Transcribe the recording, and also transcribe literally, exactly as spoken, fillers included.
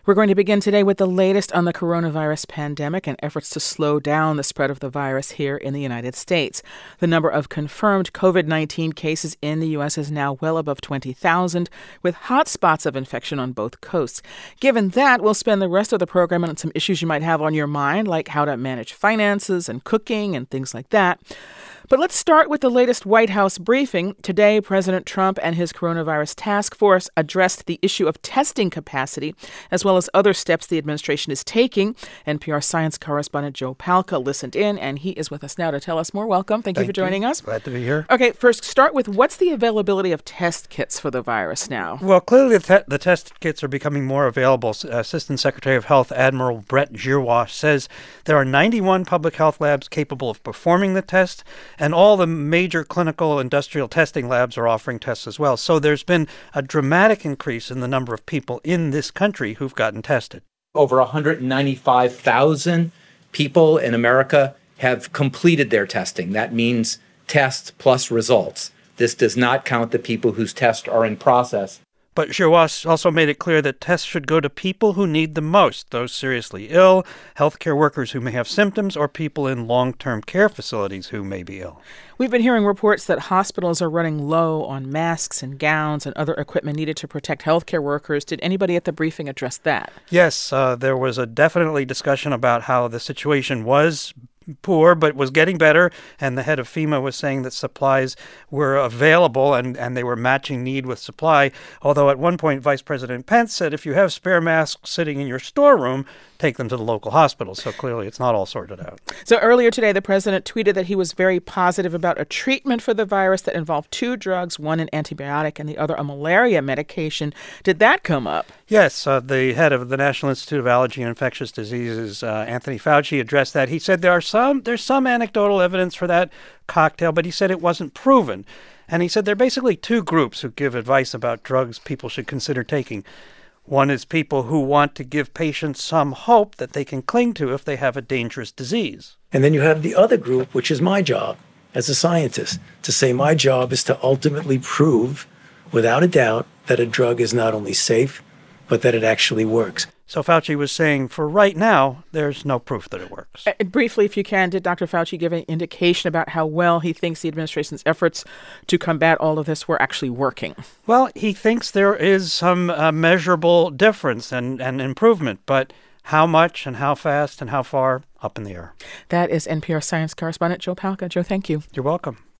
We're going to begin today with the latest on the coronavirus pandemic and efforts to slow down the spread of the virus here in the United States. The number of confirmed covid nineteen cases in the U S is now well above twenty thousand, with hot spots of infection on both coasts. Given that, we'll spend the rest of the program on some issues you might have on your mind, like how to manage finances and cooking and things like that. But let's start with the latest White House briefing. Today, President Trump and his coronavirus task force addressed the issue of testing capacity, as well as other steps the administration is taking. N P R science correspondent Joe Palca listened in, and he is with us now to tell us more. Welcome. Thank, Thank you for joining you. us. Glad to be here. Okay, first, start with what's the availability of test kits for the virus now? Well, clearly the, te- the test kits are becoming more available. Assistant Secretary of Health Admiral Brett Giroir says there are ninety-one public health labs capable of performing the test, and all the major clinical industrial testing labs are offering tests as well. So there's been a dramatic increase in the number of people in this country who've gotten tested. Over one hundred ninety-five thousand people in America have completed their testing. That means tests plus results. This does not count the people whose tests are in process. But Giroir also made it clear that tests should go to people who need them most, those seriously ill, healthcare workers who may have symptoms, or people in long-term care facilities who may be ill. We've been hearing reports that hospitals are running low on masks and gowns and other equipment needed to protect healthcare workers. Did anybody at the briefing address that? Yes, uh, there was a definitely discussion about how the situation was poor, but was getting better. And the head of FEMA was saying that supplies were available and, and they were matching need with supply. Although at one point, Vice President Pence said, if you have spare masks sitting in your storeroom, take them to the local hospital. So clearly it's not all sorted out. So earlier today, the president tweeted that he was very positive about a treatment for the virus that involved two drugs, one an antibiotic and the other a malaria medication. Did that come up? Yes, uh, the head of the National Institute of Allergy and Infectious Diseases, uh, Anthony Fauci, addressed that. He said there are some there's some anecdotal evidence for that cocktail, but he said it wasn't proven. And he said there are basically two groups who give advice about drugs people should consider taking. One is people who want to give patients some hope that they can cling to if they have a dangerous disease. And then you have the other group, which is my job as a scientist, to say my job is to ultimately prove, without a doubt, that a drug is not only safe, but that it actually works. So Fauci was saying, for right now, there's no proof that it works. Uh, briefly, if you can, did Doctor Fauci give an indication about how well he thinks the administration's efforts to combat all of this were actually working? Well, he thinks there is some uh, measurable difference and, and improvement, but how much and how fast and how far, up in the air. That is N P R science correspondent Joe Palca. Joe, thank you. You're welcome.